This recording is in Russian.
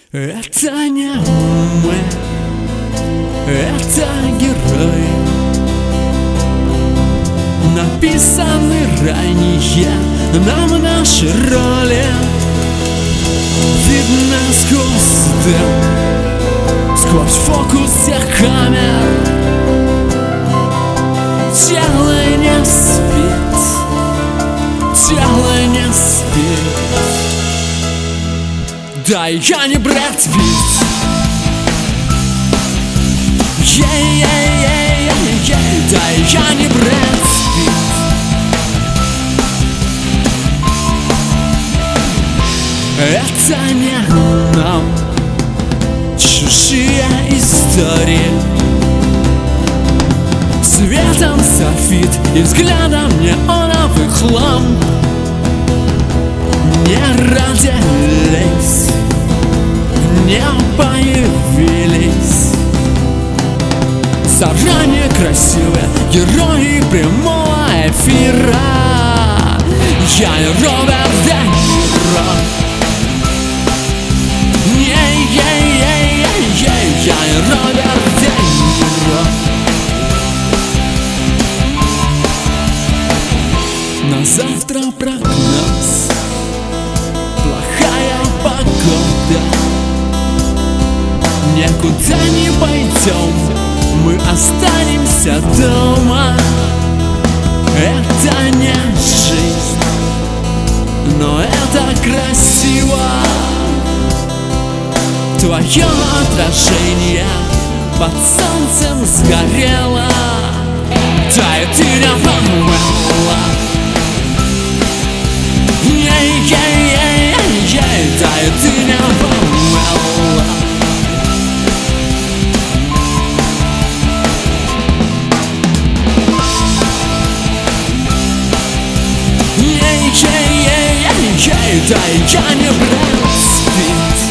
Это не мы, это герои, написаны ранее нам наши роли. Видно сквозь дым, сквозь фокус всех камер. Тело не спит, тело не спит. Да, я не Брэд Питт. Да, я не Брэд Питт. Это не нам чужие истории. Светом софит и взглядом неоновых ламп. Не родились, не появились заранее красивые герои прямого эфира. Я не Роберт Де Ниро. Я не Роберт Де Ниро. На завтра прогноз, плохая погода. Никуда не пойдем, мы останемся дома. Это не жизнь, но это красиво. Твое отражение под солнцем сгорело. Да, и ты не помыла. Да, и ты не помыла. Да, я не Брэд Питт.